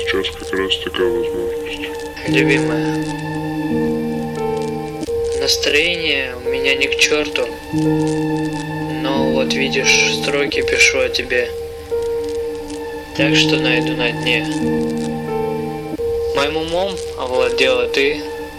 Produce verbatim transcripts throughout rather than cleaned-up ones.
Сейчас как раз такая возможность. Любимая, настроение у меня ни к черту, но вот видишь, строки пишу о тебе, так что найду на дне. Моим умом овладела ты.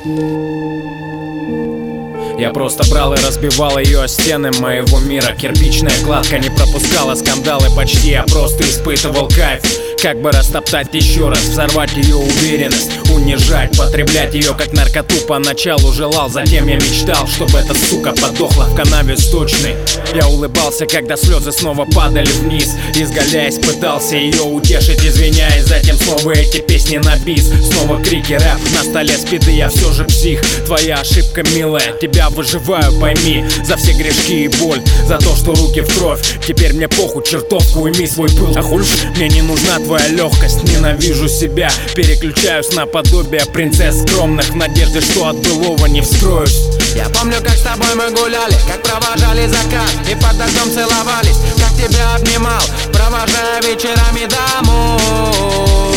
Я просто брал и разбивал ее о стены моего мира. Кирпичная кладка не пропускала скандалы почти. Я просто испытывал кайф, как бы растоптать еще раз, взорвать ее уверенность, унижать, потреблять ее как наркоту. Поначалу желал, затем я мечтал, чтобы эта сука подохла в канаве сточной. Я улыбался, когда слезы снова падали вниз, изгаляясь, пытался ее утешить, извиняясь. Затем снова эти песни на бис, снова крики, рэп, на столе спиды. Я все же псих, твоя ошибка, милая, тебя выживаю, пойми. За все грешки и боль, за то, что руки в кровь. Теперь мне похуй, чертовку, уйми свой пыл. А хуй, мне не нужна твоя легкость, ненавижу себя. Переключаюсь на подобие принцесс скромных, в надежде, что от былого не вскроюсь. Я помню, как с тобой мы гуляли, как провожали закат и под дождем целовались, как тебя обнимал, провожая вечерами домой.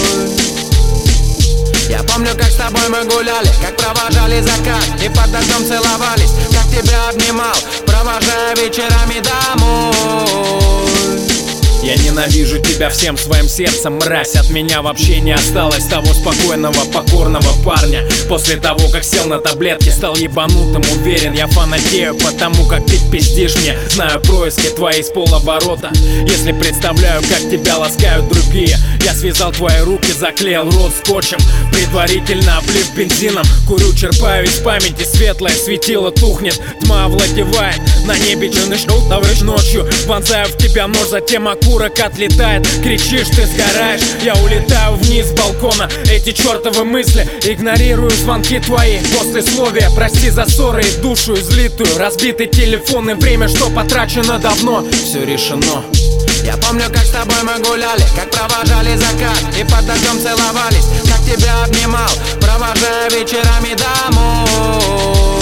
Я помню, как с тобой мы гуляли, как провожали закат и под дождем целовались, как тебя обнимал, провожая вечерами домой. Я ненавижу тебя всем своим сердцем, мразь. От меня вообще не осталось того спокойного, покорного парня. После того, как сел на таблетки, стал ебанутым, уверен. Я фанатею потому, как ты пиздишь мне. Знаю происки твои с полоборота. Если представляю, как тебя ласкают другие. Я связал твои руки, заклеил рот скотчем, предварительно облив бензином. Курю, черпаю из памяти, светлое светило тухнет, тьма овладевает. На небе джинны товарищ ночью, вонзаю в тебя нож, затем окурок отлетает. Кричишь, ты сгораешь, я улетаю вниз с балкона. Эти чертовы мысли, игнорирую звонки твои. Послесловие, прости за ссоры и душу излитую. Разбитый телефон и время, что потрачено давно. Все решено. Я помню, как с тобой мы гуляли, как провожали закат и под дождем целовались, как тебя обнимал, провожая вечерами домой.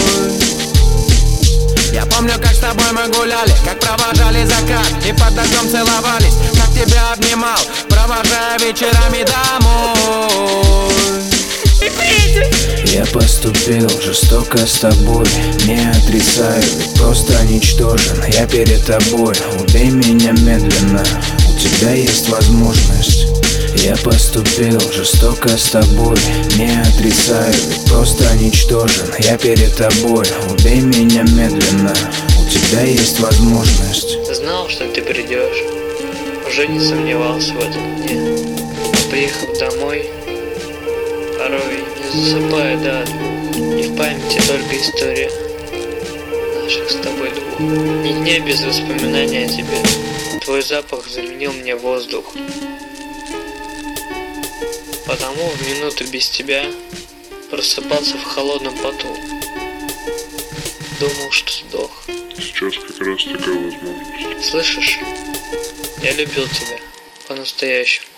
Я помню, как с тобой мы гуляли, как провожали закат и под дождем целовались, как тебя обнимал, провожая вечерами домой. Я поступил жестоко с тобой, не отрицаю, ведь просто ничтожен. Я перед тобой, убей меня медленно, у тебя есть возможность. Я поступил жестоко с тобой, не отрицаю, ведь просто ничтожен. Я перед тобой, убей меня медленно, у тебя есть возможность. Знал, что ты придешь, уже не сомневался в этом дне. Приехав домой, порой не засыпаю до двух, и в памяти только история наших с тобой двух. Ни дня без воспоминаний о тебе. Твой запах заменил мне воздух. Потому в минуту без тебя просыпался в холодном поту. Думал, что сдох. Сейчас как раз такая возможность. Слышишь? Я любил тебя по-настоящему.